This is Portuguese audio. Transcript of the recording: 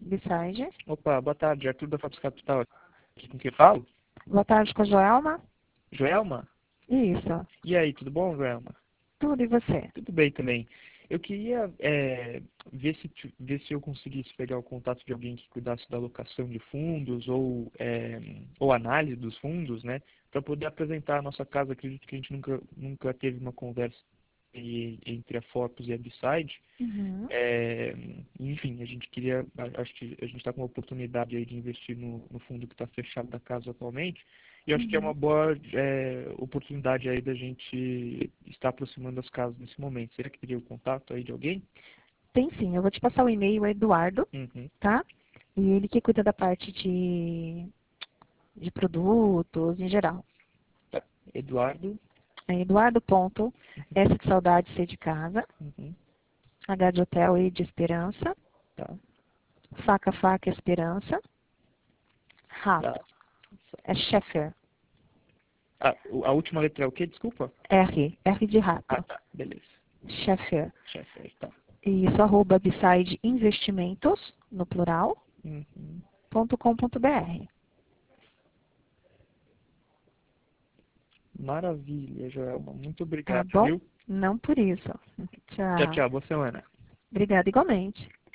Beside. Opa, boa tarde, Arthur da Fapos Capital. Aqui com quem eu falo? Boa tarde com a Joelma. Joelma? Isso. E aí, tudo bom, Joelma? Tudo e você? Tudo bem também. Eu queria ver se eu conseguisse pegar o contato de alguém que cuidasse da alocação de fundos ou análise dos fundos, né? Para poder apresentar a nossa casa. Acredito que a gente nunca teve uma conversa entre a Focus e a Beside. Uhum. Enfim, acho que a gente está com uma oportunidade aí de investir no fundo que está fechado da casa atualmente. E eu acho que é uma boa oportunidade aí da gente estar aproximando as casas nesse momento. Será que teria o contato aí de alguém? Tem sim, eu vou te passar o e-mail, é Eduardo, Uhum. tá? E ele que cuida da parte de produtos em geral. Tá. Eduardo. É Eduardo.s de saudade, C de casa, Uhum. H de hotel, E de esperança, Tá. faca, esperança, rato, Tá. é Sheffer, A última letra é o quê? Desculpa. R de Ah, rato, tá. Beleza. Sheffer. Chefe, tá. Isso, arroba Beside Investimentos, no plural, Uhum. .com.br. Maravilha, Joelma. Muito Tá obrigado, bom? viu? Não por isso. Tchau, Tchau. tchau. Boa semana. Obrigada igualmente.